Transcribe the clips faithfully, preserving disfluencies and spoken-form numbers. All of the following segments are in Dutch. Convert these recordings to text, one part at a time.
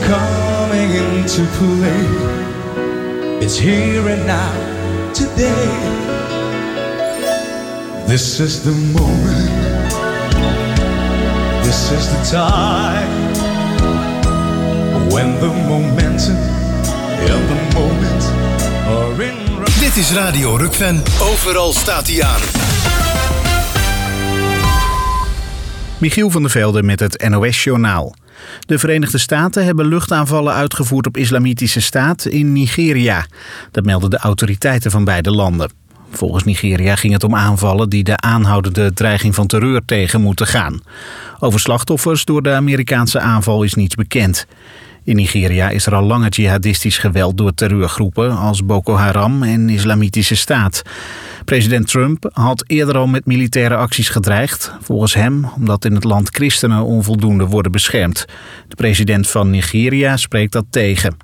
coming into play. It's here and now, today. This is the moment. This is the time. When the momentum and the moment are in. Dit is Radio Rukven. Overal staat hij aan. Michiel van der Velde met het N O S-journaal. De Verenigde Staten hebben luchtaanvallen uitgevoerd op Islamitische Staat in Nigeria. Dat melden de autoriteiten van beide landen. Volgens Nigeria ging het om aanvallen die de aanhoudende dreiging van terreur tegen moeten gaan. Over slachtoffers door de Amerikaanse aanval is niets bekend. In Nigeria is er al langer jihadistisch geweld door terreurgroepen als Boko Haram en Islamitische Staat. President Trump had eerder al met militaire acties gedreigd. Volgens hem omdat in het land christenen onvoldoende worden beschermd. De president van Nigeria spreekt dat tegen.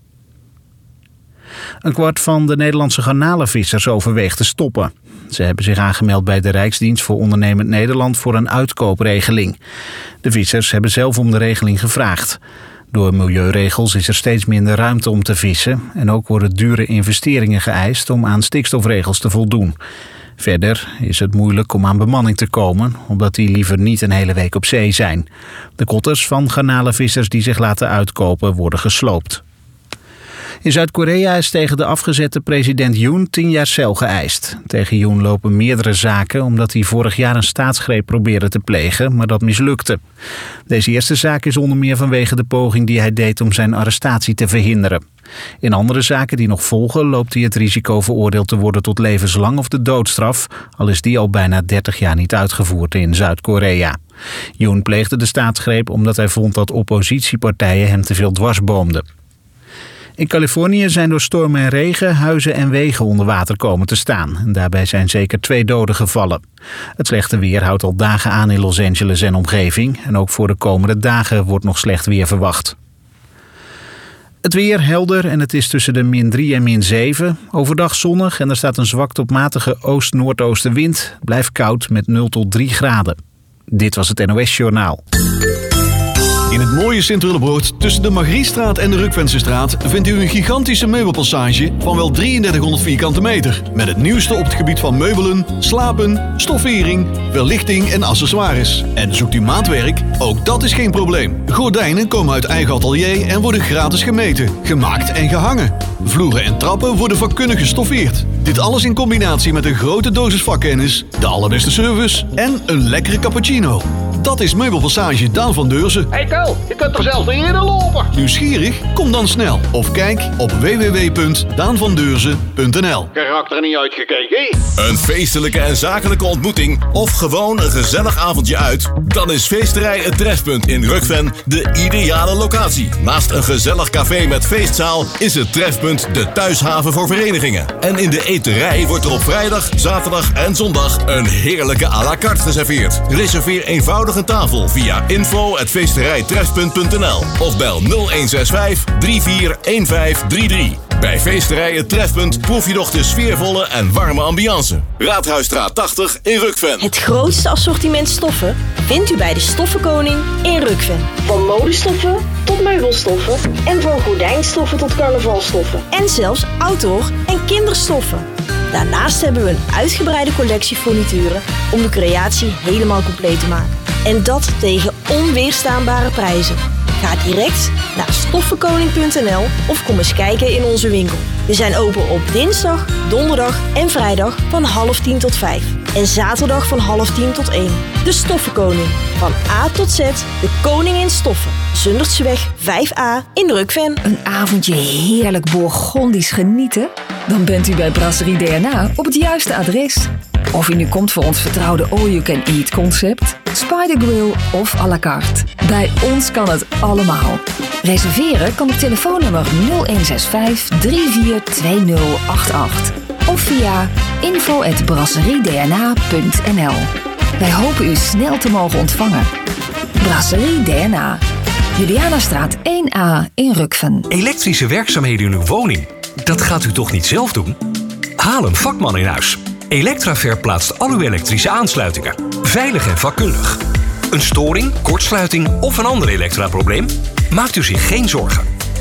Een kwart van de Nederlandse garnalenvissers overweegt te stoppen. Ze hebben zich aangemeld bij de Rijksdienst voor Ondernemend Nederland voor een uitkoopregeling. De vissers hebben zelf om de regeling gevraagd. Door milieuregels is er steeds minder ruimte om te vissen en ook worden dure investeringen geëist om aan stikstofregels te voldoen. Verder is het moeilijk om aan bemanning te komen, omdat die liever niet een hele week op zee zijn. De kotters van garnalenvissers die zich laten uitkopen worden gesloopt. In Zuid-Korea is tegen de afgezette president Yoon tien jaar cel geëist. Tegen Yoon lopen meerdere zaken omdat hij vorig jaar een staatsgreep probeerde te plegen, maar dat mislukte. Deze eerste zaak is onder meer vanwege de poging die hij deed om zijn arrestatie te verhinderen. In andere zaken die nog volgen loopt hij het risico veroordeeld te worden tot levenslang of de doodstraf, al is die al bijna dertig jaar niet uitgevoerd in Zuid-Korea. Yoon pleegde de staatsgreep omdat hij vond dat oppositiepartijen hem te veel dwarsboomden. In Californië zijn door storm en regen huizen en wegen onder water komen te staan. En daarbij zijn zeker twee doden gevallen. Het slechte weer houdt al dagen aan in Los Angeles en omgeving. En ook voor de komende dagen wordt nog slecht weer verwacht. Het weer helder en het is tussen de min drie en min zeven. Overdag zonnig en er staat een zwak tot matige oost-noordoostenwind. Blijft koud met nul tot drie graden. Dit was het N O S-journaal. In het mooie Sint-Willebroord, tussen de Margriestraat en de Rukvensestraat, vindt u een gigantische meubelpassage van wel drieëndertighonderd vierkante meter. Met het nieuwste op het gebied van meubelen, slapen, stoffering, verlichting en accessoires. En zoekt u maatwerk? Ook dat is geen probleem. Gordijnen komen uit eigen atelier en worden gratis gemeten, gemaakt en gehangen. Vloeren en trappen worden vakkundig gestoffeerd. Dit alles in combinatie met een grote dosis vakkennis, de allerbeste service en een lekkere cappuccino. Dat is Meubelpassage Daan van Deurzen. Hey Kel, je kunt er zelfs niet in lopen. Nieuwsgierig? Kom dan snel. Of kijk op w w w punt daan van deurzen punt n l. Karakter er niet uitgekeken. Een feestelijke en zakelijke ontmoeting of gewoon een gezellig avondje uit? Dan is Feesterij Het Trefpunt in Rukven de ideale locatie. Naast een gezellig café met feestzaal is het Trefpunt de thuishaven voor verenigingen. En in de eterij wordt er op vrijdag, zaterdag en zondag een heerlijke à la carte geserveerd. Reserveer eenvoudig een tafel via info at feesterijtrefpunt punt n l of bel nul een zes vijf drie vier een vijf drie drie. Bij Feesterij Het Trefpunt proef je nog de sfeervolle en warme ambiance. Raadhuisstraat tachtig in Rukven. Het grootste assortiment stoffen vindt u bij de Stoffenkoning in Rukven. Van modestoffen tot meubelstoffen en van gordijnstoffen tot carnavalstoffen. En zelfs outdoor en kinderstoffen. Daarnaast hebben we een uitgebreide collectie furnituren om de creatie helemaal compleet te maken. En dat tegen onweerstaanbare prijzen. Ga direct naar stoffenkoning punt n l of kom eens kijken in onze winkel. We zijn open op dinsdag, donderdag en vrijdag van half tien tot vijf. En zaterdag van half tien tot één. De Stoffenkoning. Van A tot Z, de koning in stoffen. Zundertseweg vijf a in Rukven. Een avondje heerlijk Bourgondisch genieten? Dan bent u bij Brasserie D N A op het juiste adres. Of u nu komt voor ons vertrouwde all-you-can-eat concept, Spider Grill of à la carte. Bij ons kan het allemaal. Reserveren kan op telefoonnummer nul een zes vijf drie vier twee nul acht acht of via info at brasserie d n a punt n l. Wij hopen u snel te mogen ontvangen. Brasserie D N A, Julianastraat één a in Rukven. Elektrische werkzaamheden in uw woning, dat gaat u toch niet zelf doen? Haal een vakman in huis. Electraver plaatst al uw elektrische aansluitingen. Veilig en vakkundig. Een storing, kortsluiting of een ander elektraprobleem? Maakt u zich geen zorgen.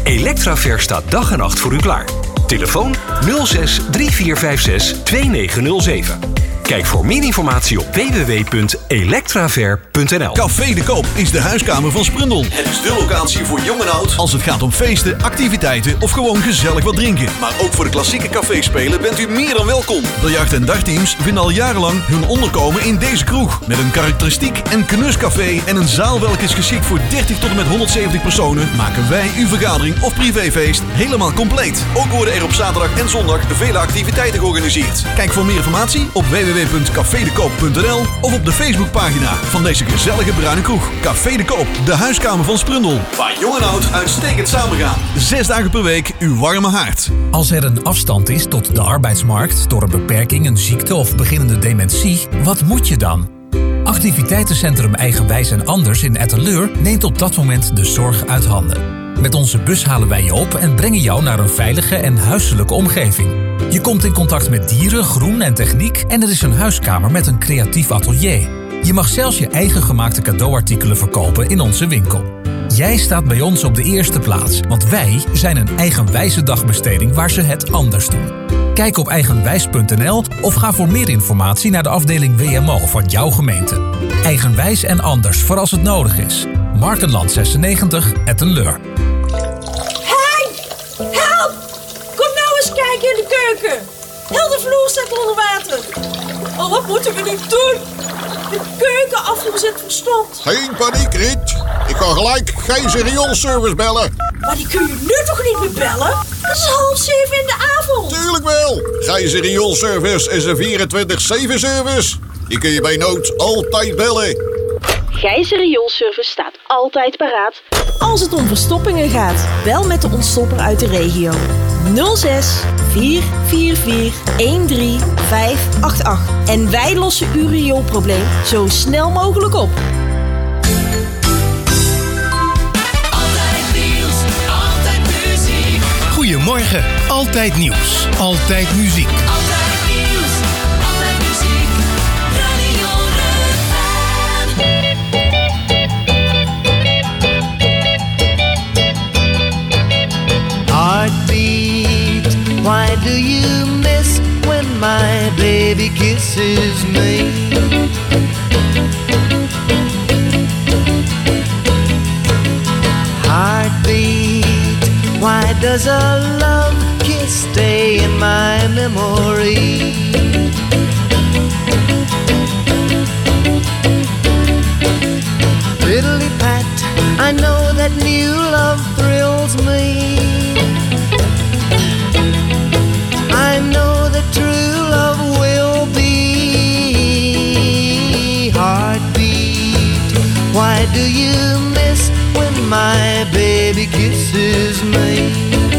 Electraver staat dag en nacht voor u klaar. Telefoon nul zes drie vier vijf zes twee negen nul zeven. Kijk voor meer informatie op w w w punt electraver punt n l. Café de Koop is de huiskamer van Sprundel. Het is de locatie voor jong en oud als het gaat om feesten, activiteiten of gewoon gezellig wat drinken. Maar ook voor de klassieke caféspelen bent u meer dan welkom. De jacht- en dagteams vinden al jarenlang hun onderkomen in deze kroeg. Met een karakteristiek en knuscafé en een zaal welke is geschikt voor dertig tot en met honderdzeventig personen, maken wij uw vergadering of privéfeest helemaal compleet. Ook worden er op zaterdag en zondag vele activiteiten georganiseerd. Kijk voor meer informatie op w w w punt café de koop punt n l of op de Facebookpagina van deze gezellige bruine kroeg. Café de Koop, de huiskamer van Sprundel. Waar jong en oud uitstekend samengaan. Zes dagen per week uw warme haard. Als er een afstand is tot de arbeidsmarkt door een beperking, een ziekte of beginnende dementie, wat moet je dan? Activiteitencentrum Eigenwijs en Anders in Etteleur neemt op dat moment de zorg uit handen. Met onze bus halen wij je op en brengen jou naar een veilige en huiselijke omgeving. Je komt in contact met dieren, groen en techniek en er is een huiskamer met een creatief atelier. Je mag zelfs je eigen gemaakte cadeauartikelen verkopen in onze winkel. Jij staat bij ons op de eerste plaats, want wij zijn een eigenwijze dagbesteding waar ze het anders doen. Kijk op eigenwijs punt n l of ga voor meer informatie naar de afdeling W M O van jouw gemeente. Eigenwijs en Anders voor als het nodig is. Markenland zesennegentig, Etteleur. Hey! Help! Kom nou eens kijken in de keuken. Heel de vloer staat onder water. Oh, wat moeten we nu doen? De keukenafvoer zit verstomd. Geen paniek, Riet. Ik kan gelijk geen rioolservice bellen. Maar die kun je nu toch niet meer bellen? Het is half zeven in de avond. Tuurlijk wel. Gijzer rioolservice is een vierentwintig zeven service. Die kun je bij nood altijd bellen. Gijzer Rioolservice staat altijd paraat als het om verstoppingen gaat. Bel met de ontstopper uit de regio. nul zes vier vier vier een drie vijf acht acht. En wij lossen uw rioolprobleem zo snel mogelijk op. Altijd nieuws, altijd muziek. Goedemorgen, altijd nieuws, altijd muziek. Altijd nieuws, altijd muziek. Radio Rukven. Heartbeat, why do you miss when my baby kisses me? Heartbeat, why does a love kiss stay in my memory? Fiddly pat, I know that new love thrills me. I know that true love will be. Heartbeat, why do you miss when my baby kisses me?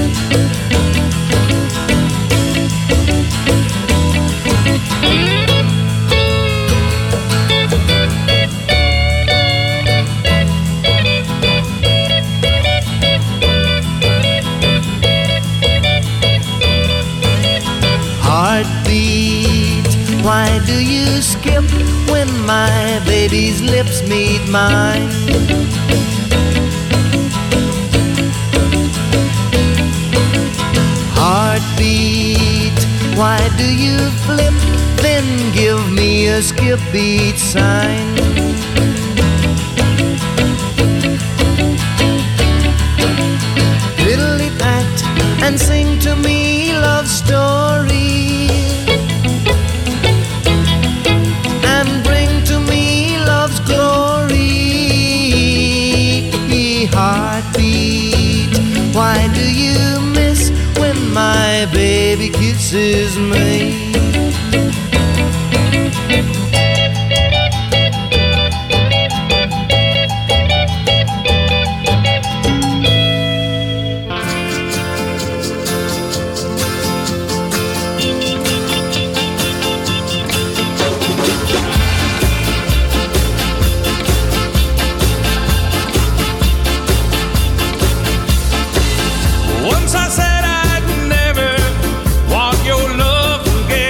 Heartbeat, why do you skip when my baby's lips meet mine? Heartbeat, why do you flip, then give me a skip beat sign? Fiddly pat and sing to me love stories, and bring to me love's glory. Heartbeat, why do you miss when my baby kisses me? Once I said I'd never walk your love again.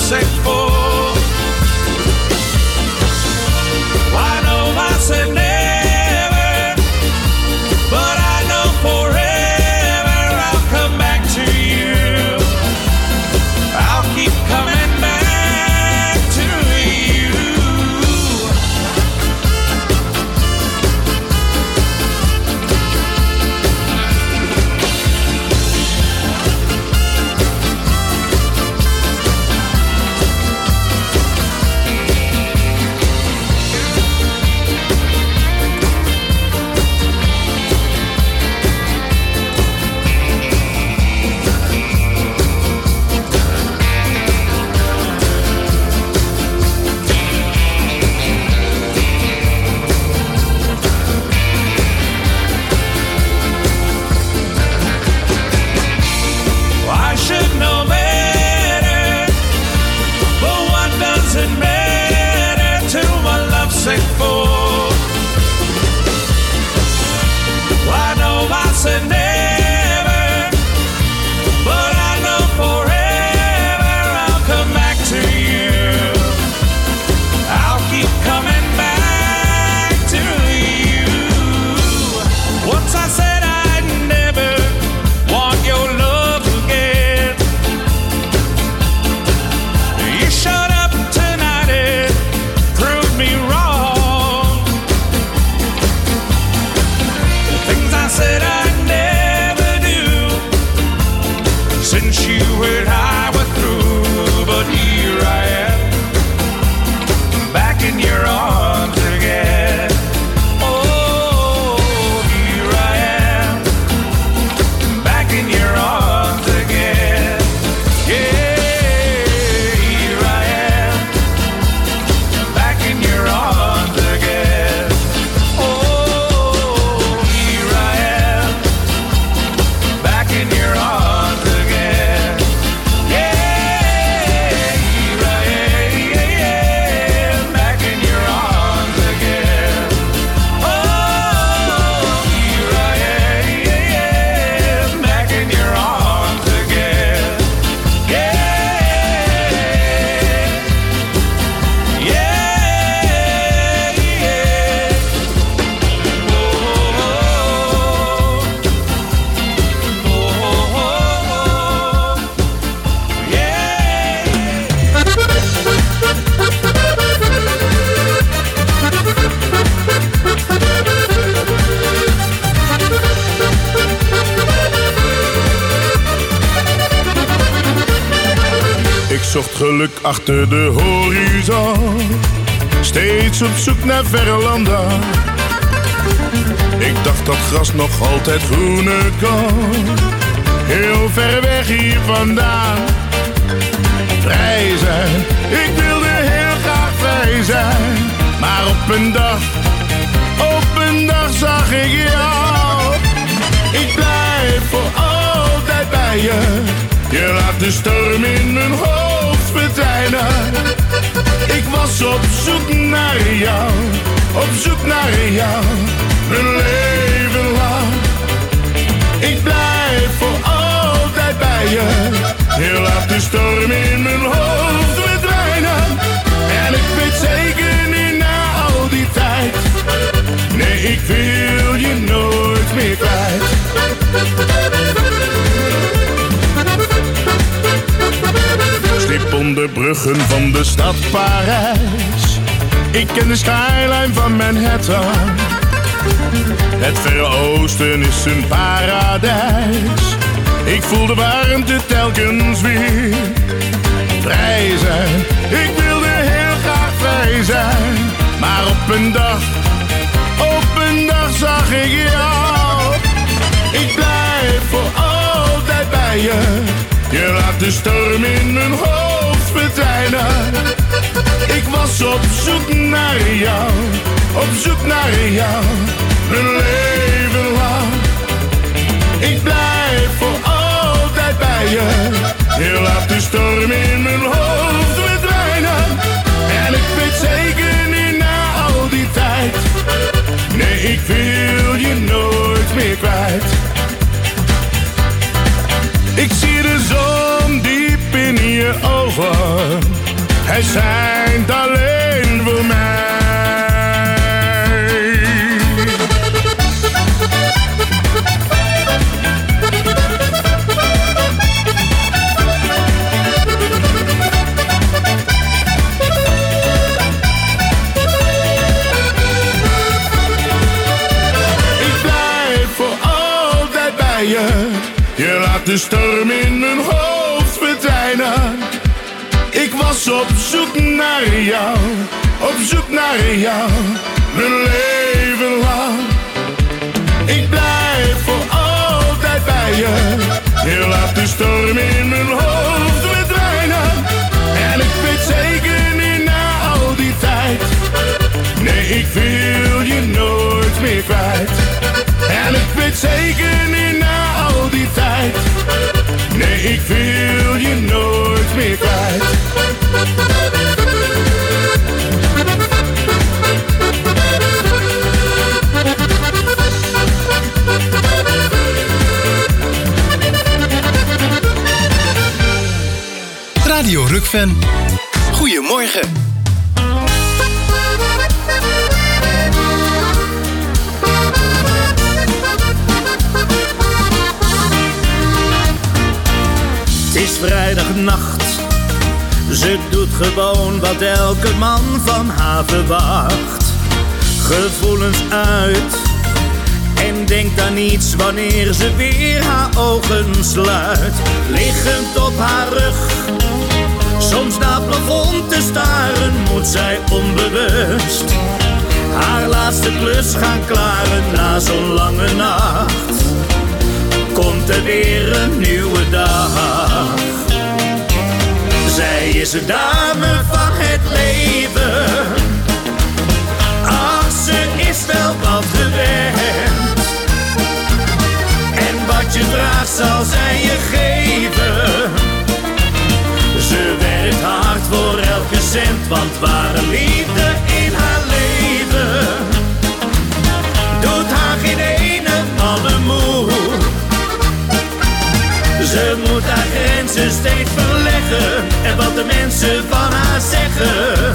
lovesick for. I know I said never, but I know forever I'll come back to you. I'll keep coming back to you. I should know better, but what does it matter to a lovesick fool? I know I said never, but I know forever I'll come back to you. I'll keep coming back to you. Once I said I'd never want your love again. You showed up tonight and proved me wrong. The things I said I'd never do, since you and I were through. But here I am, back in your arms again. Oh, here I am, back in your arms again. Yeah, here I am, back in your arms again. Oh, here I am, back in your arms again. Yeah, here I am, back in your arms again. Oh, here I am, back in your arms again. Yeah, yeah, yeah. Oh, Ik zocht geluk achter de horizon, steeds op zoek naar verre landen. Ik dacht dat gras nog altijd groener kan, heel ver weg hier vandaan. Vrij zijn, ik wilde heel graag vrij zijn. Maar op een dag, op een dag zag ik jou. Ik blijf voor altijd bij je. Je laat de storm in mijn hoofd verdwijnen. Ik was op zoek naar jou, op zoek naar jou, mijn leven lang. Ik blijf voor altijd bij je. Je laat de storm in mijn hoofd verdwijnen. En ik weet zeker niet na al die tijd, nee, ik wil je nooit meer kwijt. Stip onder bruggen van de stad Parijs. Ik ken de skyline van Manhattan. Het Verre Oosten is een paradijs. Ik voel de warmte telkens weer. Vrij zijn, ik wilde heel graag vrij zijn. Maar op een dag, op een dag zag ik jou. Ik blijf voor altijd bij je. Je laat de storm in mijn hoofd verdwijnen. Ik was op zoek naar jou, op zoek naar jou, mijn leven lang. Ik blijf voor altijd bij je. Je laat de storm in mijn hoofd verdwijnen. En ik weet zeker niet na al die tijd, nee, ik wil je nooit meer kwijt. Ik zie de zon diep in je ogen. Hij schijnt alleen voor mij. Ik blijf voor altijd bij je. Je laat de storm in mijn hoofd verdwijnen. Ik was op zoek naar jou, op zoek naar jou, mijn leven lang. Ik blijf voor altijd bij je. Je laat de storm in mijn hoofd verdwijnen. En ik weet zeker niet na al die tijd. Nee, ik wil je nooit meer kwijt. En ik weet zeker niet na al die tijd. Nee, ik wil je nooit meer kwijt. Radio Rukven. Goedemorgen. Het is vrijdagnacht. Ze doet gewoon wat elke man van haar verwacht. Gevoelens uit en denkt aan niets wanneer ze weer haar ogen sluit. Liggend op haar rug, soms naar het plafond te staren, moet zij onbewust haar laatste klus gaan klaren. Na zo'n lange nacht komt er weer een nieuwe dag. Zij is de dame van het leven. Ach, ze is wel wat gewend. En wat je vraagt zal zij je geven. Ze werkt hard voor elke cent, want ware liefde in haar leven doet haar geen ene malle moe. Ze moet haar grenzen steeds verleggen en wat de mensen van haar zeggen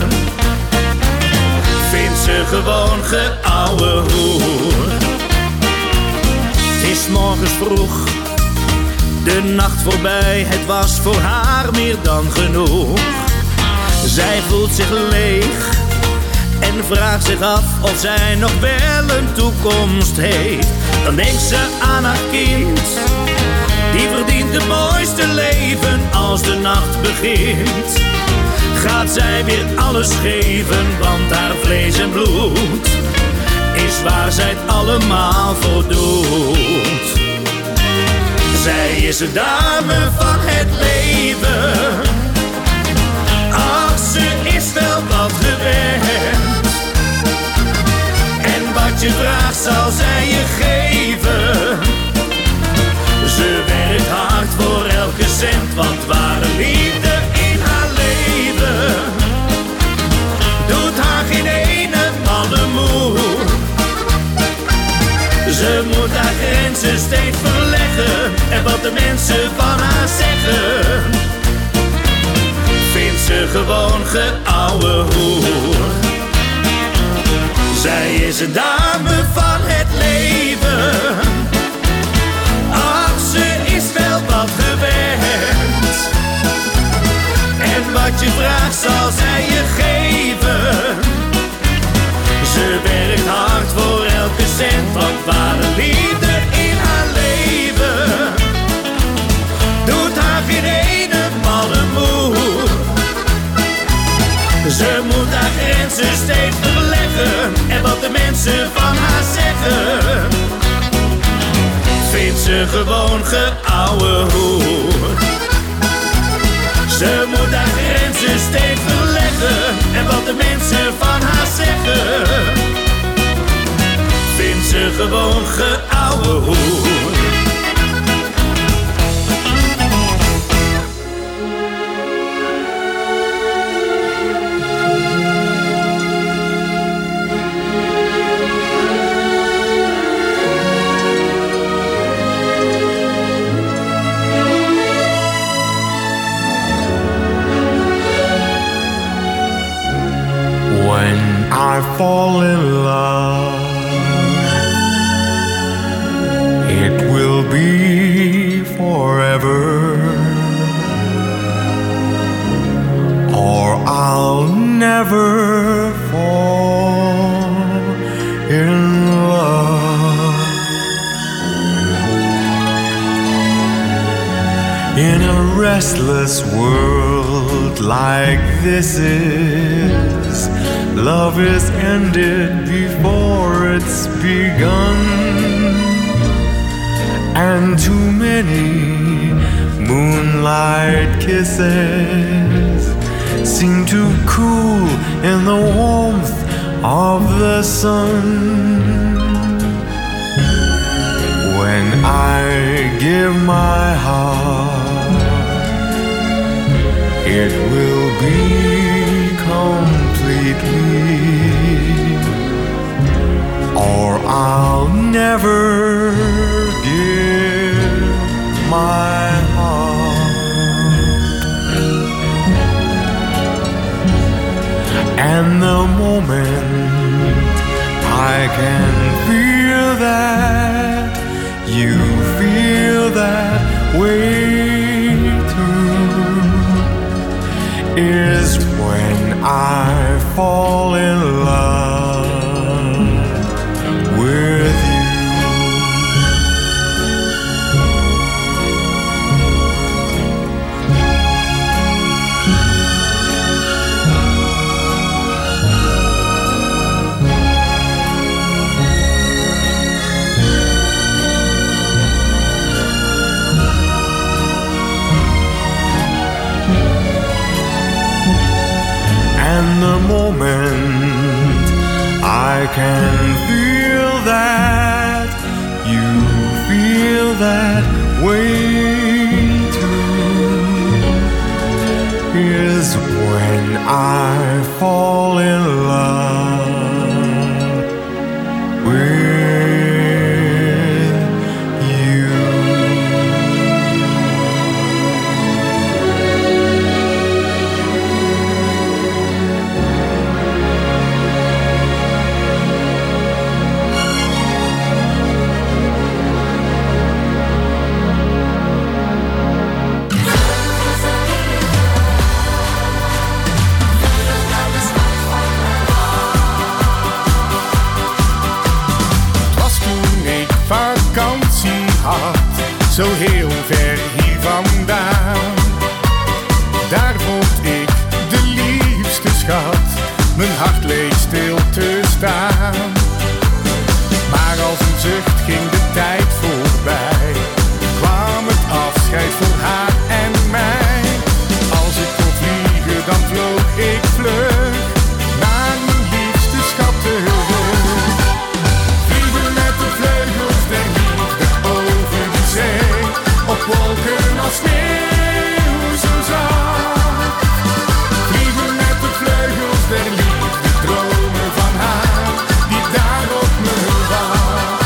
vindt ze gewoon geouwe hoer. Het is morgens vroeg, de nacht voorbij, het was voor haar meer dan genoeg. Zij voelt zich leeg en vraagt zich af of zij nog wel een toekomst heeft. Dan denkt ze aan haar kind, die verdient het mooiste leven als de nacht begint. Gaat zij weer alles geven, want haar vlees en bloed is waar zij het allemaal voor doet. Zij is de dame van het leven. Ach, ze is wel wat gewend. En wat je vraagt zal zij je geven. Ze werkt hard voor elke cent, want ware liefde in haar leven doet haar geen ene malle moe. Ze moet haar grenzen steeds verleggen en wat de mensen van haar zeggen vindt ze gewoon geouwe hoer. Zij is een dame van het leven. Ach, ze is wel wat gewend. En wat je vraagt zal zij je geven. Ze werkt hard voor elke cent, want ware liefde in haar leven doet haar geen ene malle moe. Ze moet haar grenzen steeds verleggen en wat de mensen van haar zeggen vindt ze gewoon geouwe hoer. Ze moet haar grenzen steeds verleggen en wat de mensen van haar zeggen vindt ze gewoon geouwe hoer. or I'll never fall in love. In a restless world like this is, love is ended before it's begun, and too many moonlight kisses seem to cool in the warmth of the sun. When I give my heart, it will be completely, or I'll never give my heart. And the moment I can feel that you feel that way too is when I fall in love with you. And the moment I can feel that you feel that way too is when I fall in love with zo heel ver hier vandaan. Daar vond ik de liefste schat, mijn hart leek stil te staan. Maar als een zucht ging de tijd voorbij, kwam het afscheid voor haar en mij. Als ik kon vliegen, dan vloog ik vlug naar mijn liefste schat terug. Vliegen met de vleugels der liefde over de zee, op wolken als sneeuw zo zacht. Vliegen met de vleugels der liefde, dromen van haar die daar op me wacht.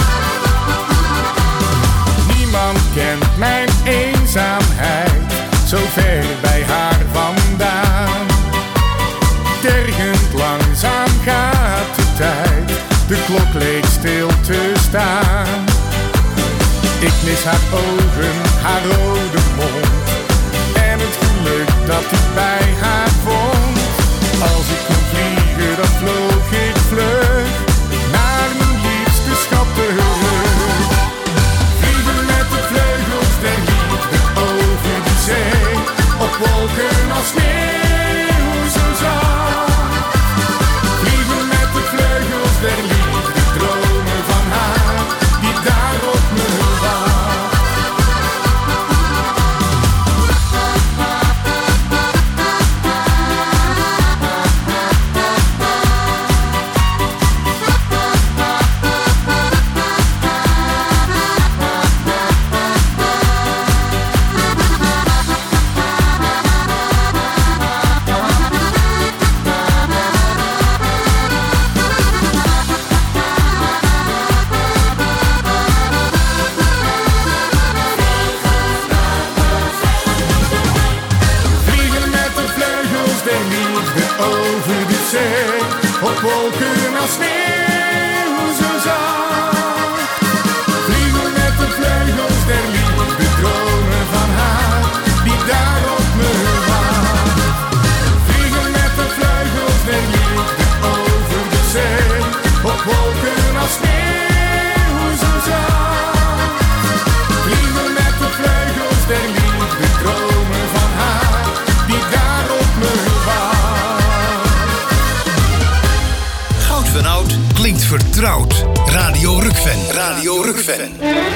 Niemand kent mijn eenzaamheid, zo ver bij haar vandaan. Tergend langzaam gaat de tijd, de klok leek stil te staan. Ik mis haar ogen, haar rode mond en het geluk dat ik bij haar vond. Als ik kon vliegen, dan vloog ik vlug naar mijn liefste schat terug. Vliegen met de vleugels der liefde over de zee, op wolken als sneeuw zo zacht. Vliegen met de vleugels der liefde, dromen van haar die daar op me wacht. Op wolken als sneeuw zo zacht. Vliegen met de vleugels der liefde, dromen van vertrouwd. Radio Rukven. Radio Rukven.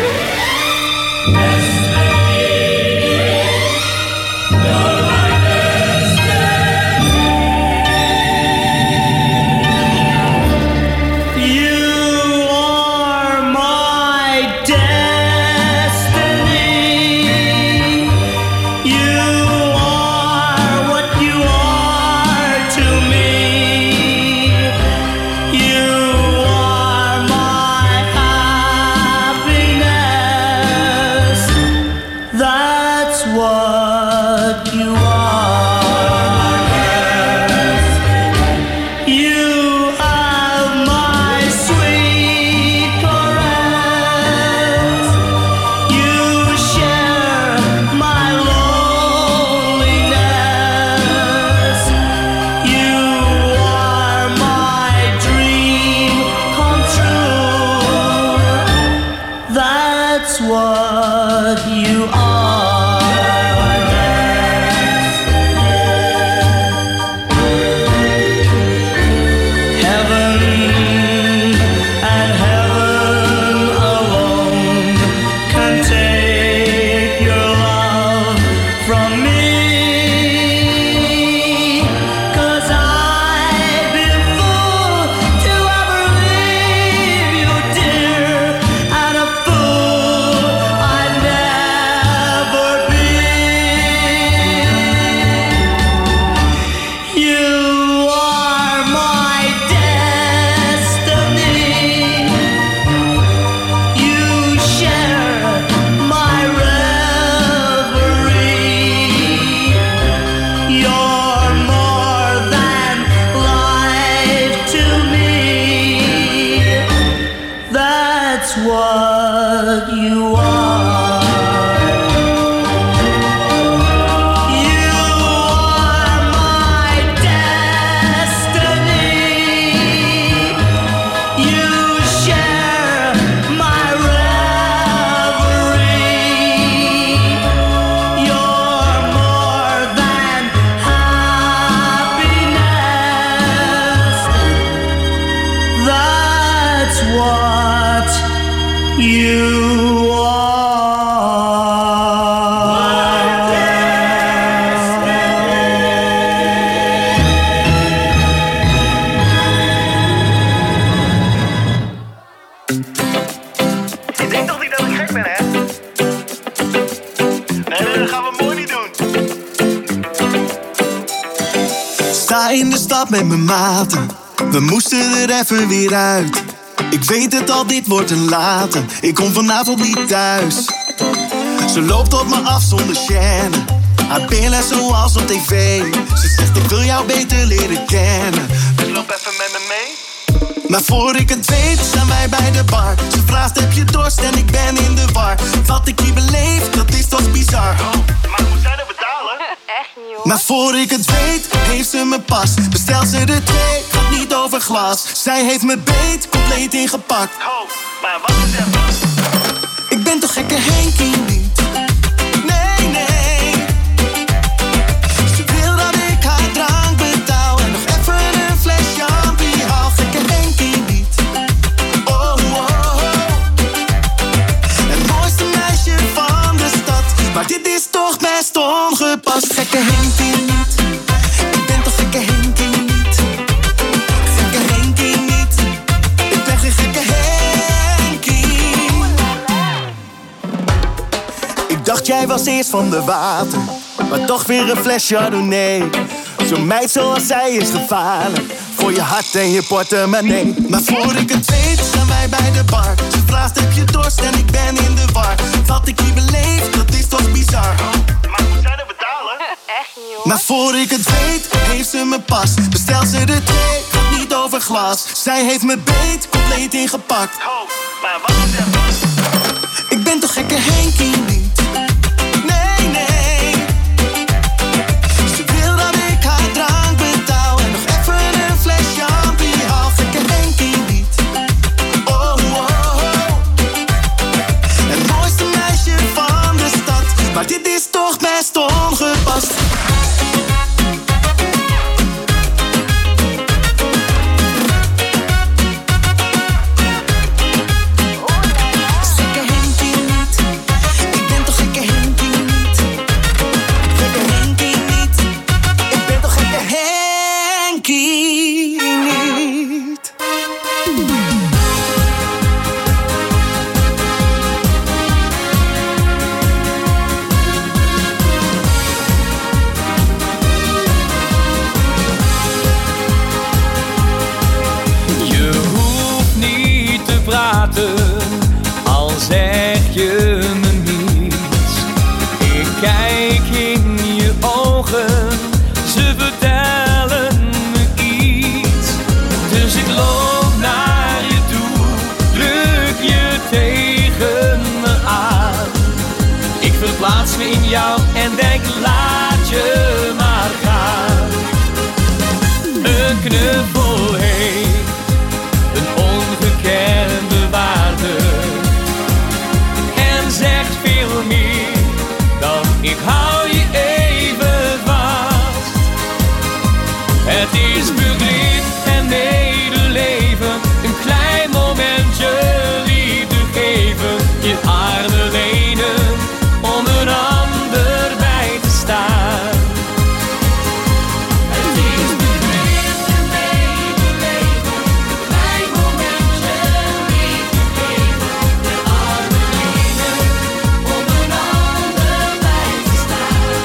Met mijn maten, we moesten er even weer uit. Ik weet het al, dit wordt een late. Ik kom vanavond niet thuis. Ze loopt op me af zonder chaîne. Haar billen zoals op tv. Ze zegt ik wil jou beter leren kennen. Dus loop even met me mee. Maar voor ik het weet zijn wij bij de bar. Ze vraagt heb je dorst en ik ben in de war. Wat ik hier beleef, dat is toch bizar. Oh, maar hoe zij dat betalen? Echt niet hoor. Maar voor ik het weet, heeft ze me pas. Bestelt ze er twee, gaat niet over glas. Zij heeft me beet, compleet ingepakt. Oh, maar wat is er? Ik ben toch gekke Henkie niet? Nee, nee. Ze wil dat ik haar drank betaal. En nog even een fles champagne haal. Gekke Henkie niet. Oh, oh, oh. Het mooiste meisje van de stad. Maar dit is toch best ongepast. Gekke Henkie niet. Ik ben toch gekke Henkie niet. Gekke Henkie niet. Ik ben geen gekke Henkie. Ik dacht jij was eerst van de water, maar toch weer een fles Chardonnay. Zo'n meid zoals zij is gevaarlijk voor je hart en je portemonnee. Maar voor ik het weet zijn wij bij de bar. Ze vraagt heb je dorst en ik ben in de war. Wat ik hier beleef, dat is toch bizar. Maar moet zij dat betalen? Echt niet hoor. Maar voor ik het weet, heeft ze me pas. Bestelt ze er twee, gaat niet over glas. Zij heeft me beet, compleet ingepakt. Oh, maar wat is er? Ik ben toch gekke Henkie niet? Nee, nee. Ze wil dat ik haar drank betaal. En nog even een fles champagne haal. Gekke Henkie niet. Oh, oh, oh. Het mooiste meisje van de stad. Maar dit is toch best ongepast. kijk in je ogen, ze vertellen me iets. Dus ik loop naar je toe, druk je tegen me aan. Ik verplaats me in jou en denk laat je maar gaan. Een knuffel heeft een ongekende waarde en zegt veel meer dan ik hou je even vast. Het is begrip en medeleven, een klein momentje liefde geven, je armen lenen om een ander bij te staan. Het is begrip en medeleven, een klein momentje liefde geven, je armen lenen om een ander bij te staan.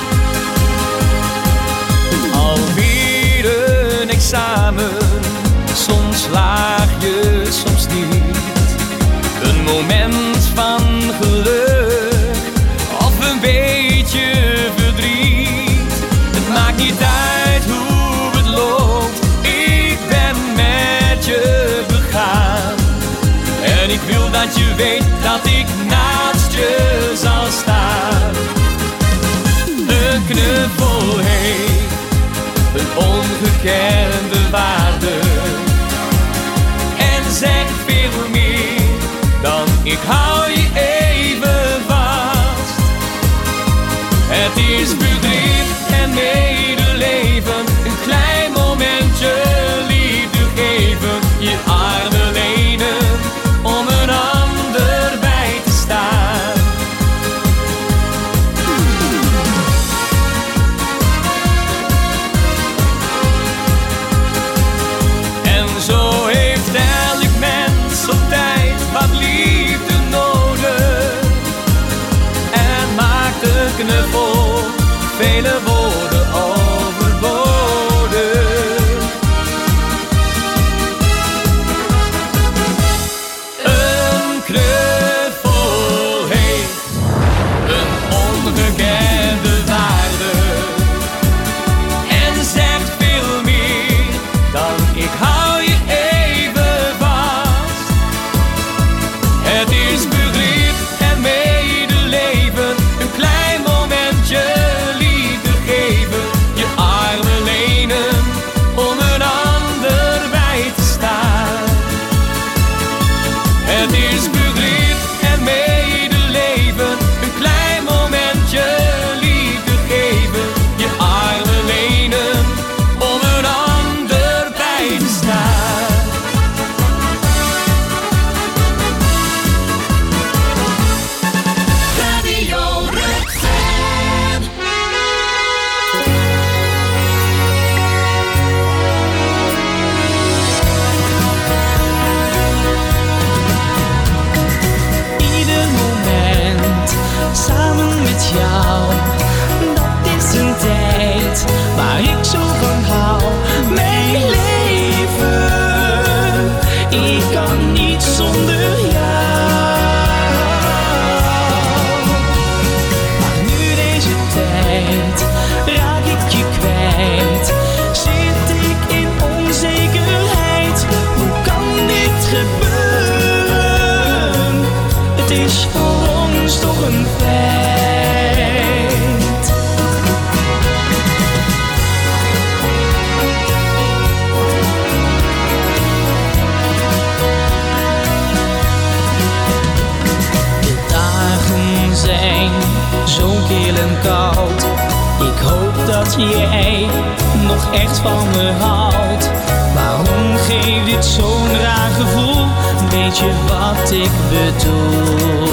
Alweer een examen, soms slaag je, soms niet. Een moment van geluk of een beetje verdriet. Het maakt niet uit hoe het loopt, ik ben met je begaan. En ik wil dat je weet dat ik naast je zal staan. Een knuffel heeft een ongekende waarde en zegt veel meer dan ik hou je even vast. Het is begrip en medeleven, een klein momentje liefde geven, je armen lenen om een ander bij te staan. En zo heeft elk mens op tijd wat liefde nodig en maakt een knuffel vele woorden overbodig. Een knuffel heeft een ongekende waarde en zegt veel meer dan ik hou je even vast. Het is begrip en medeleven, een klein momentje liefde geven, je armen lenen om een ander bij te staan. Het is begrip en medeleven, een klein momentje liefde geven, je armen lenen om een ander bij te staan. Radio Rukven. Ieder moment samen met jou, dat is een tijd waar ik zo van hou. Mijn leven, ik kan niet zonder jou. Maar nu deze tijd raak ik je kwijt, zit ik in onzekerheid. Hoe kan dit gebeuren? Het is voor ons toch een feit. De dagen zijn zo kil en koud. Ik hoop dat jij nog echt van me houdt. Waarom geeft dit zo'n raar gevoel? Weet je wat ik bedoel?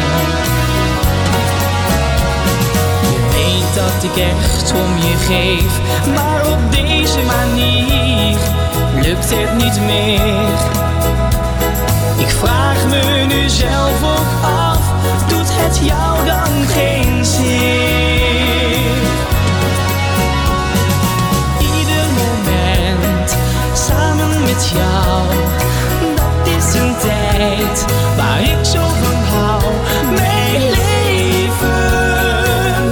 Je weet dat ik echt om je geef, maar op deze manier lukt het niet meer. Ik vraag me nu zelf ook af, doet het jou dan geen zin? Ieder moment samen met jou, dat is een tijd waar ik zo van hou. Mijn leven,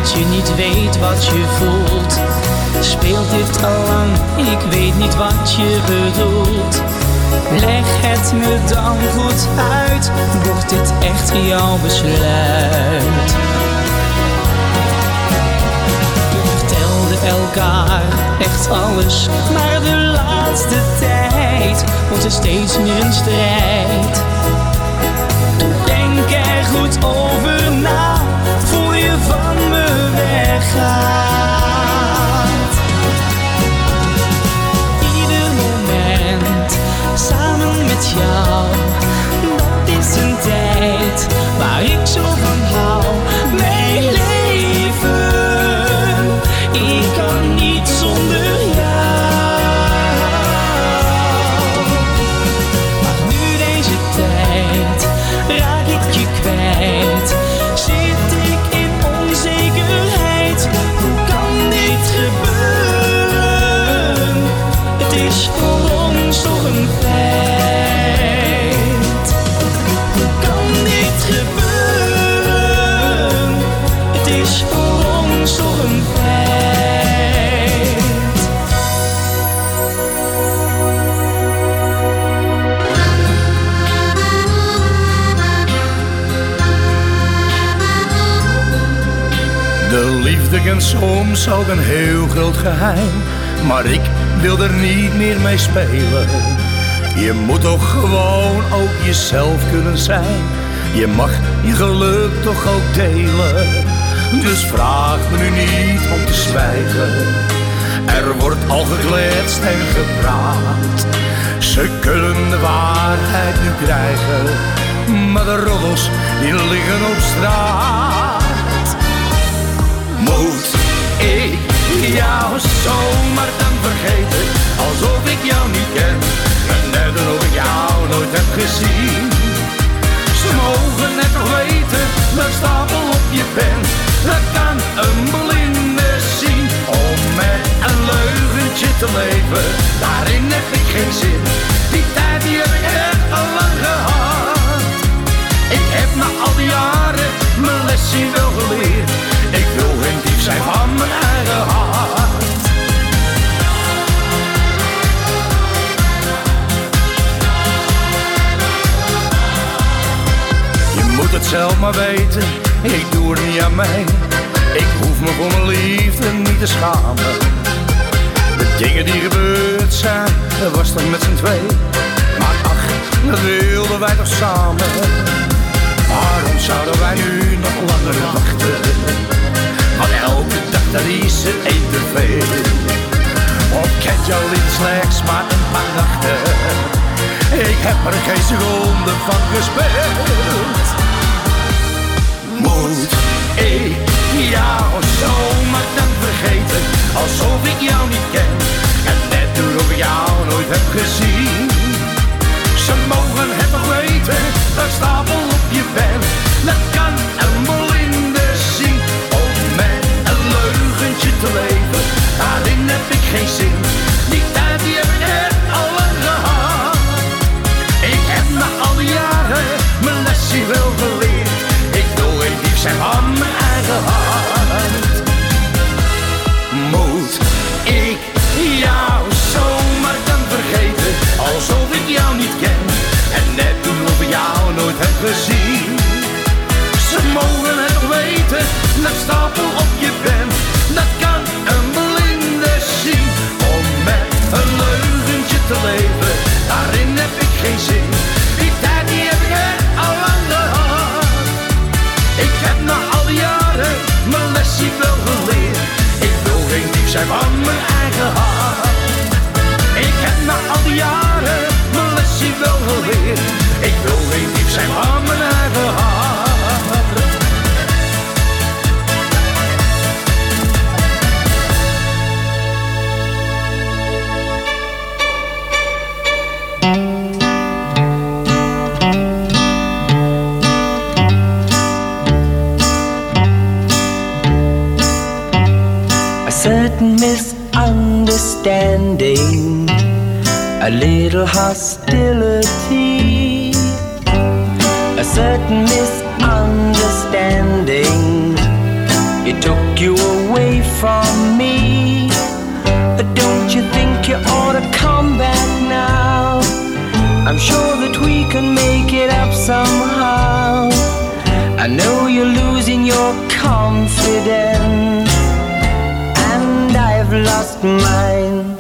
dat je niet weet wat je voelt. Speelt dit al lang, ik weet niet wat je bedoelt. Leg het me dan goed uit, wordt dit echt jouw besluit? We vertelden elkaar echt alles, maar de laatste tijd wordt er steeds meer een strijd. Denk er goed over na, voor je van me weggaat. Ieder moment samen met jou, dat is een tijd waar ik zo van hou. Mijn leven, ik kan niet zonder jou. Maar nu deze tijd raak ik je kwijt. Zit ik in onzekerheid, hoe kan dit gebeuren? Het is voor ons toch een feit. Hoe kan dit gebeuren? Het is voor ons toch een feit. De liefde kent soms ook een heel groot geheim, maar ik wil er niet meer mee spelen. Je moet toch gewoon ook jezelf kunnen zijn. Je mag je geluk toch ook delen. Dus vraag me nu niet om te zwijgen. Er wordt al gekletst en gepraat. Ze kunnen de waarheid nu krijgen, maar de roddels die liggen op straat. Moet ik jou zomaar dan vergeten, alsof ik jou niet ken, en net alsof ik jou nooit heb gezien? Ze mogen het toch weten, dat stapel op je pen, dat kan een blinde zien. Om met een leugentje te leven, daarin heb ik geen zin. Die tijd die heb ik echt al lang gehad. Ik heb na al die jaren mijn lesje wel geleerd. Ik wil geen dief zijn van mijn eigen hart. Je moet het zelf maar weten, ik doe er niet aan mee. Ik hoef me voor mijn liefde niet te schamen. De dingen die gebeurd zijn, dat was toch met z'n twee. Maar ach, dat wilden wij toch samen. Waarom zouden wij nu nog langer wachten? Want elke dag dat is er één te veel. Of kent jouw liefde slechts maar een paar nachten? Ik heb er geen seconde van gespeeld. Moet ik jou zomaar dan vergeten, alsof ik jou niet ken, en net doen of ik jou nooit heb gezien? Ze mogen het toch weten, dat stapel op je pen, dat kan een blinde zien. Om met een leugentje te leven, daarin heb ik geen zin. Die tijd die heb ik echt al lang gehad. Ik heb na al die jaren mijn lesje wel geleerd. Ik wil geen dief zijn van mijn eigen hart. Moet ik jou zomaar dan vergeten, alsof ik jou niet ken, en net doen of ik jou nooit heb gezien? Ze mogen het toch weten, dat stapel op je pen, dat kan een blinde zien. Om met een leugentje te leven, daarin heb ik geen zin. Die tijd die heb ik echt al lang gehad. Ik heb na al die jaren mijn lesje wel geleerd. Ik wil geen dief zijn van mijn eigen hart. Ik heb na al die jaren mijn lesje wel geleerd. Ik wil geen dief zijn van mijn eigen hart. A certain misunderstanding, a little hostility, a certain misunderstanding. It took you I'm sure that we can make it up somehow. I know you're losing your confidence, and I've lost mine.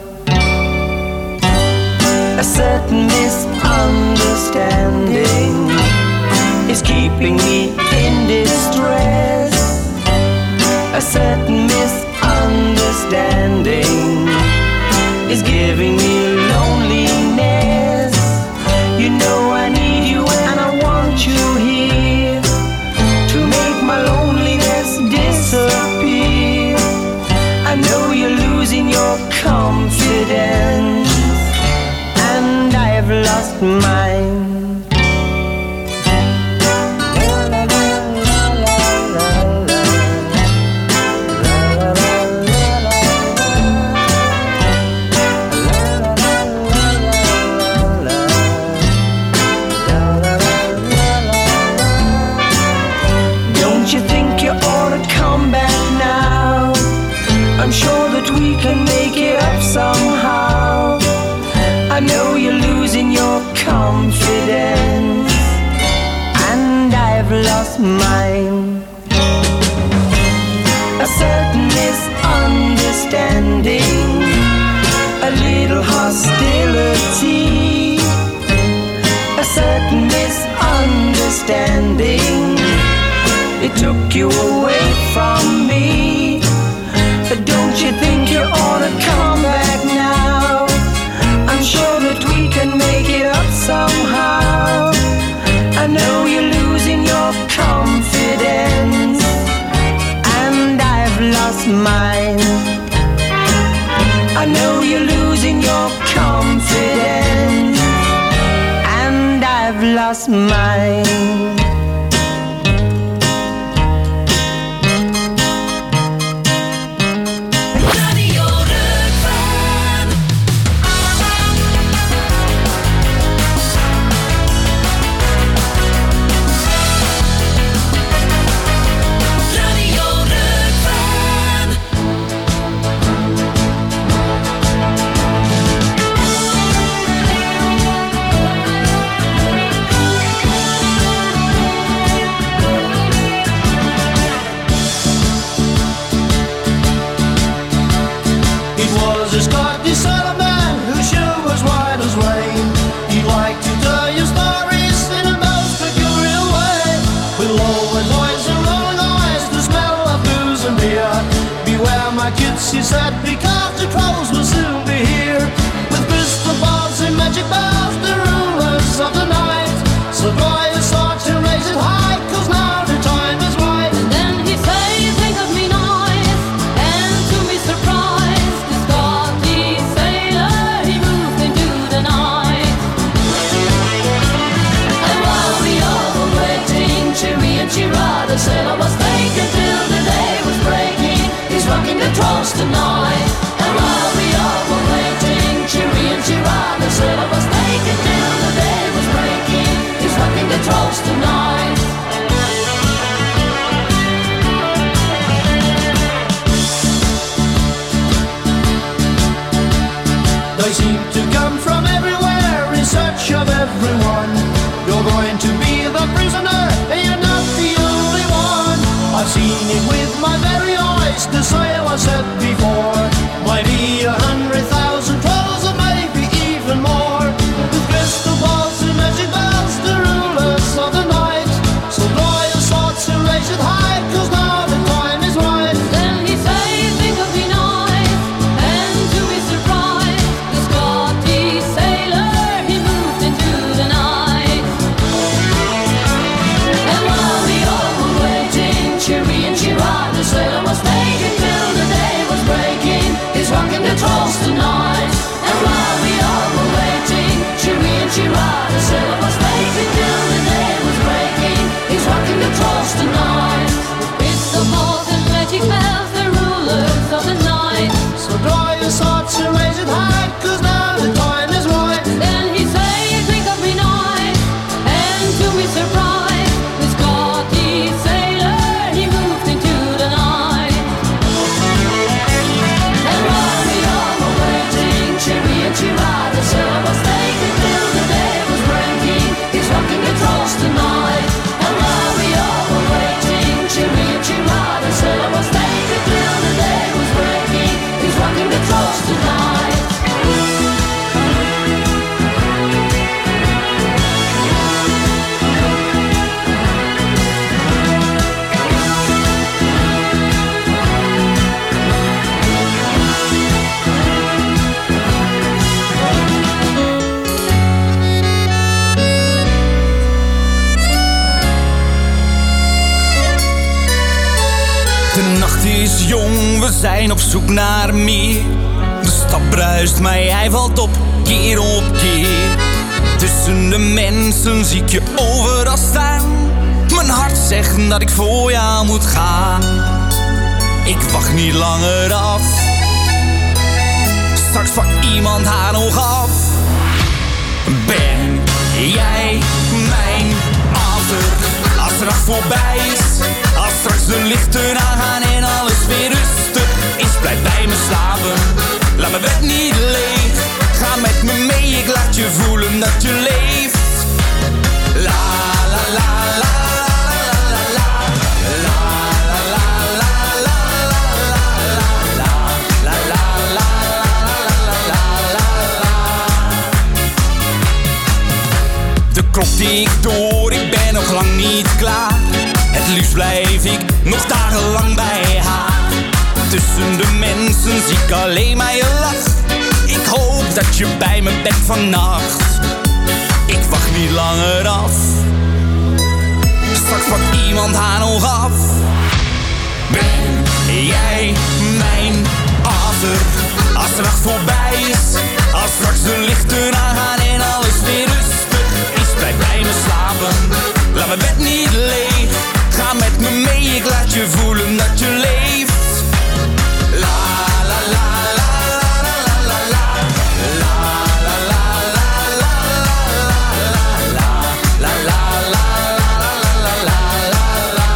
A certain misunderstanding is keeping me in distress. A certain misunderstanding is giving me loneliness. You know I need you and I want you here to make my loneliness disappear. I know you're losing your confidence, and I've lost mine. Don't you think you ought to come back now? I'm sure that we can make it up somehow. I know you're losing your confidence, and I've lost mine. A certain misunderstanding, a little hostility. A certain misunderstanding, it took you away from me. Don't you think you ought to come back now? I'm sure that we can make it up somehow. I know you're losing your confidence, and I've lost mine. I know you're losing your confidence, and I've lost mine. She said, because the crows will soon be here, with crystal balls and magic bells, the rulers of the night. So draw your swords and raise it high, cause now the time is right. And then he say, think of me nice, and to be surprised, the Scottish sailor, he moved into the night. And while we all were waiting, cheery and cheerah, the sailor was taken till the day was breaking. He's rocking the trolls tonight. And while we all were waiting, cheery and cheerah, the sailor was taken till the day was breaking. He's rocking the trolls tonight. They seem to come from everywhere in search of everyone. You're going to be the prisoner, and you're not the only one. I've seen it with my very eyes, the sailor said before. Might be a hundred thousand trolls, or maybe even more, with crystal balls and magic bells, the rulers of the night. So draw your swords and raise it high, cause now the time is right. Then he say, think of me nice, and to be surprised, the Scottish sailor, he moved into the night. And while we all were waiting, cheery and cheerah, the sailor was taken till nacht is jong, we zijn op zoek naar meer. De stad bruist, maar jij valt op, keer op keer. Tussen de mensen zie ik je overal staan. Mijn hart zegt dat ik voor jou moet gaan. Ik wacht niet langer af. Straks pakt iemand haar nog af. Ben jij mijn achter? Als de nacht voorbij is, als straks de lichten aangaan en alles weer rustig is, blijf bij me slapen, laat mijn bed niet leeg. Ga met me mee, ik laat je voelen dat je leeft. La la la la la la la la la la la la la la. De klok tikt door, ik ben nog lang niet klaar. Het liefst blijf ik nog dagenlang bij haar. Tussen de mensen zie ik alleen maar je lach. Ik hoop dat je bij me bent vannacht. Ik wacht niet langer af. Straks pakt iemand haar nog af. Ben jij mijn achter? Als de nacht voorbij is, als straks de lichten aangaan en alles weer rustig is, blijf bij me slapen, laat mijn bed niet leeg. Ga met me mee, ik laat je voelen dat je leeft. La la la la la la la la la la la la la la.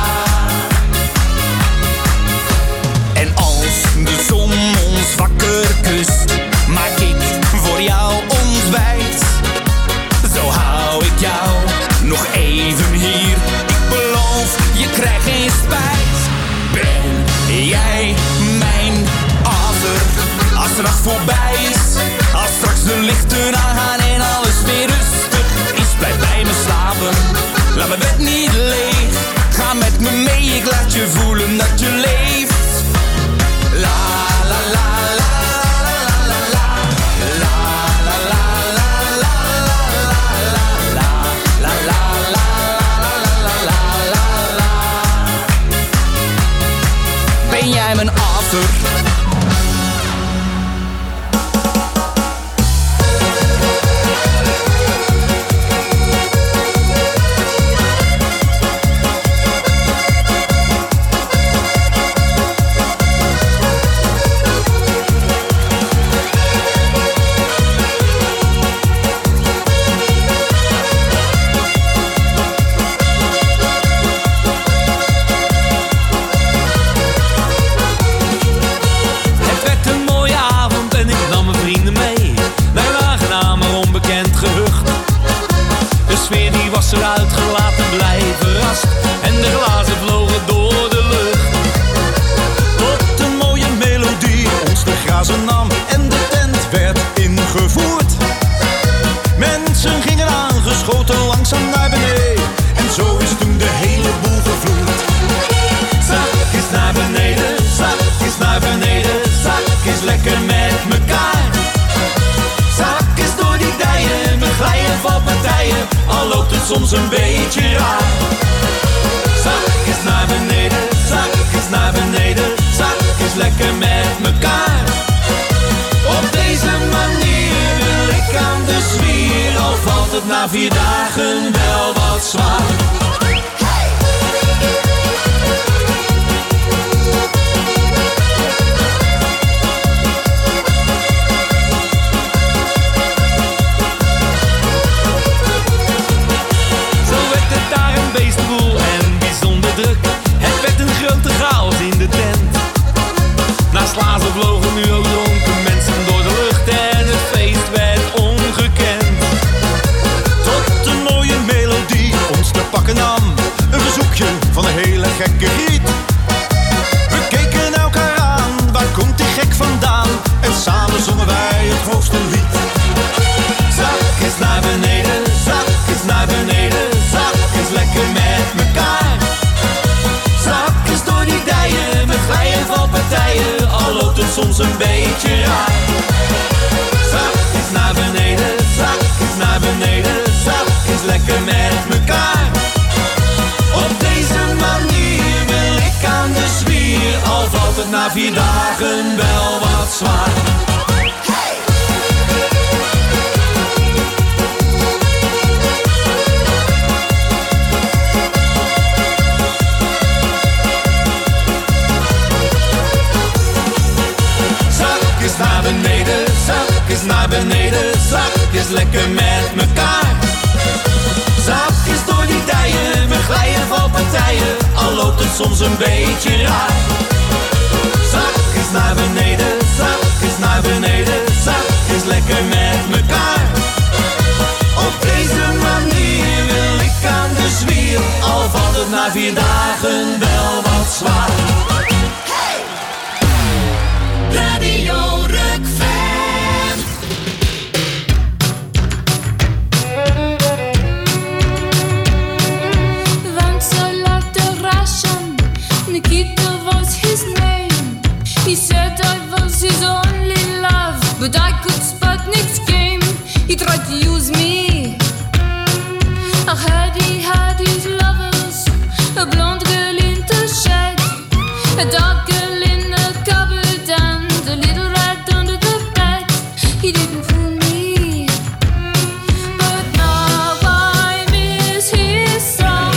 En als de zon ons wakker kust, maak ik voor jou ontbijt. Zo hou ik jou nog even hier. Ik beloof, je krijgt geen spijt. Ben jij mijn achter? Als de nacht voorbij is, als straks de lichten aangaan en alles weer rustig is, blijf bij me slapen, laat mijn bed niet leeg. Ga met me mee, ik laat je voelen dat je leeft. La la la la la la la la la la la la la la la la. Ben jij mijn after? Eruit gelaten, blij verrast. En de glazen vlogen door de lucht. Tot een mooie melodie ons de grazen nam en de tent werd ingevoerd. Mensen gingen aangeschoten langzaam naar beneden. En zo is toen de hele boel gevloerd. Zakjes naar beneden, zakjes naar beneden. Zakjes lekker met mekaar. Zakjes door die dijen, we glijden van partijen. Al loopt het soms een beetje raar. Zakjes naar beneden, zakjes naar beneden. Zakjes lekker met mekaar. Op deze manier wil ik aan de zwier. Al valt het na vier dagen wel wat zwaar. Naast glazen vlogen nu ook dronken mensen door de lucht en het feest werd ongekend. Tot een mooie melodie ons te pakken nam. Een verzoekje van een hele gekke giet. We keken elkaar aan, waar komt die gek vandaan? En samen zongen wij het hoogste lied. Zakjes naar beneden, zakjes naar beneden. Zakjes lekker met mekaar. Zakjes door die dijen, we glijden van partijen. Al loopt het soms een beetje raar. Zakjes naar beneden, zakjes naar beneden. Zakjes lekker met mekaar. Op deze manier wil ik aan de zwier. Al eens lekker met mekaar. Zachtjes door die dijen, we glijden van partijen, al loopt het soms een beetje raar. Zachtjes naar beneden, zachtjes naar beneden, zachtjes lekker met mekaar. Op deze manier wil ik aan de zwier, al valt het na vier dagen wel wat zwaar. Hey! Radio Rukven. Once I loved a Russian, Nikita was his name. He said I was his only love, but I could spot Nick's game. He tried to use me. I heard he had his lovers, a blonde girl in the shed, a dark girl in the cupboard, and a little rat under the bed. He didn't fool me, but now I miss his song.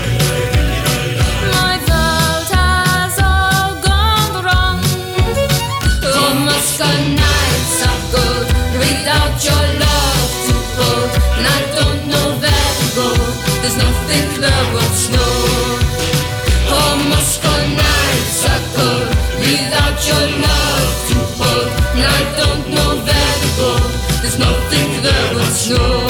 My world has all gone wrong. Oh, Moscow nights are good without your love to hold, and I don't know where to go. There's nothing there but snow. Oh, Moscow nights are cold without your love to hold, and I don't know where to go. There's nothing there but snow.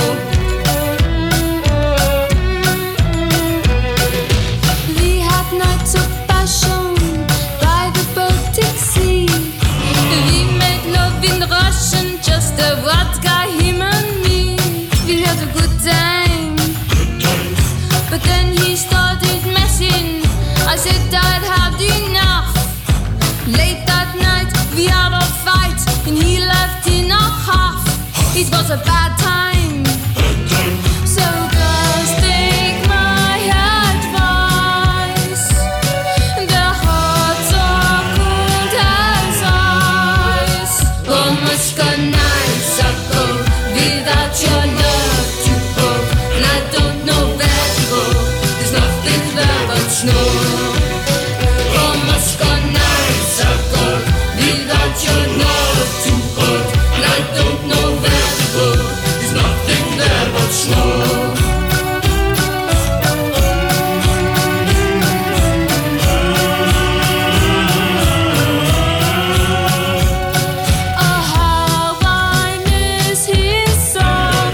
We had nights of passion by the Baltic Sea. We made love in Russian, just a vodka, him and me. We had a good time, but then he started messing. I said I'd had enough. Late that night we had a fight, and he left in a half. It was a bad time. So girls, take my advice. The hearts are cold as ice. Oh, Moscow nights are cold without your love to hold, and I don't know where to go. There's nothing there but snow. Oh, Moscow nights are cold without your love to hold, and I don't know where to go. There's nothing there but snow. Oh, how I miss his song.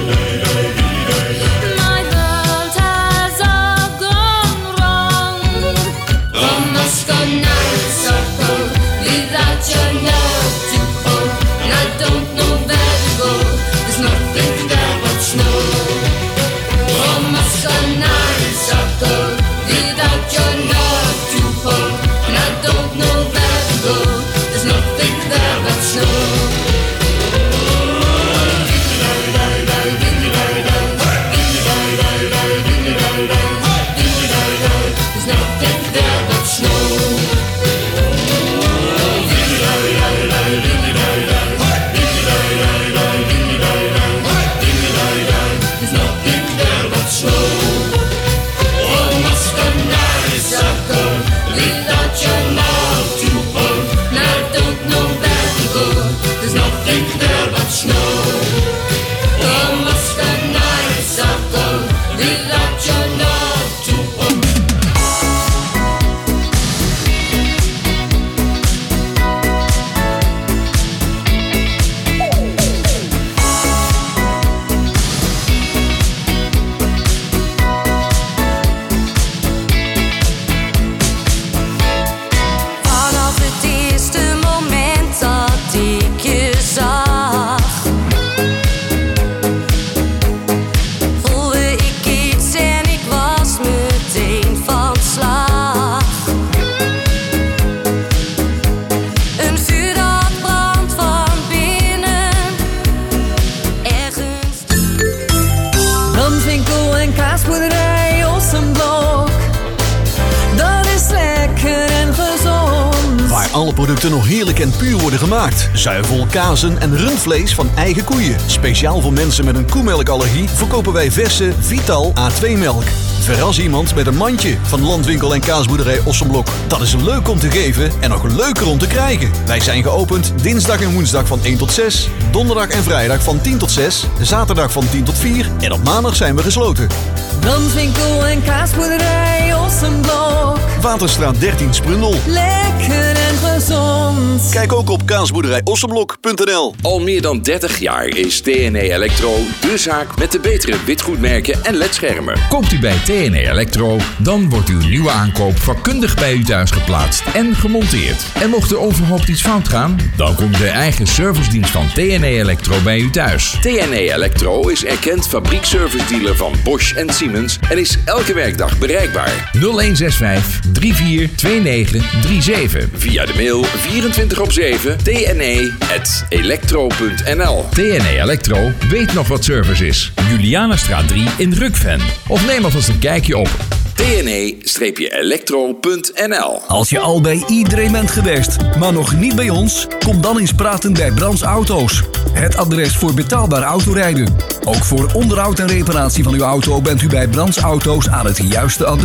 My world has all gone wrong. Oh, Moscow nights are cold without your love to hold, and I don't know where to go. There's nothing there but snow. Oh, Moscow nights are cold without your love to hold, and I don't know where to go. There's nothing there but snow. There's nothing there but snow. There's nothing there but snow. Oh, Moscow nights are cold without your love to hold, and I don't know where to go. There's nothing there but snow. Oh, Moscow nights are cold without your love to hold. Vanaf het eerste moment dat ik je zag, voelde ik iets en ik was meteen van slag. Een vuur dat brandt van binnen, ergens. Ramswinkel en kaasboerderij Ossenblok, dat is lekker en gezond. Waar alle producten nog heerlijk en puur worden gemaakt. Zuivel, kazen en rundvlees van eigen koeien. Speciaal voor mensen met een koemelkallergie verkopen wij verse Vital A twee melk. Verras iemand met een mandje van Landwinkel en Kaasboerderij Ossenblok. Dat is leuk om te geven en nog leuker om te krijgen. Wij zijn geopend dinsdag en woensdag van één tot zes, donderdag en vrijdag van tien tot zes, zaterdag van tien tot vier en op maandag zijn we gesloten. Landwinkel en Kaasboerderij Ossenblok. Waterstraat dertien Sprundel. Lekker en gezond. Kijk ook op kaasboerderij ossenblok punt n l. Al meer dan dertig jaar is T N E Electro de zaak met de betere witgoedmerken en ledschermen. Koopt u bij T N E Electro, dan wordt uw nieuwe aankoop vakkundig bij u thuis geplaatst en gemonteerd. En mocht er overhoopt iets fout gaan, dan komt de eigen servicedienst van T N E Electro bij u thuis. T N E Electro is erkend fabriekservice-dealer van Bosch en Siemens en is elke werkdag bereikbaar. nul een zes vijf drie vier twee negen drie zeven. Via de mail vierentwintig op zeven t n e punt electro punt n l. T N E Electro weet nog wat service is. Julianastraat drie in Rukven. Of neem alvast een kijkje op t n e electro punt n l. Als je al bij iedereen bent geweest, maar nog niet bij ons, kom dan eens praten bij Brands Auto's. Het adres voor betaalbaar autorijden. Ook voor onderhoud en reparatie van uw auto bent u bij Brands Auto's aan het juiste adres.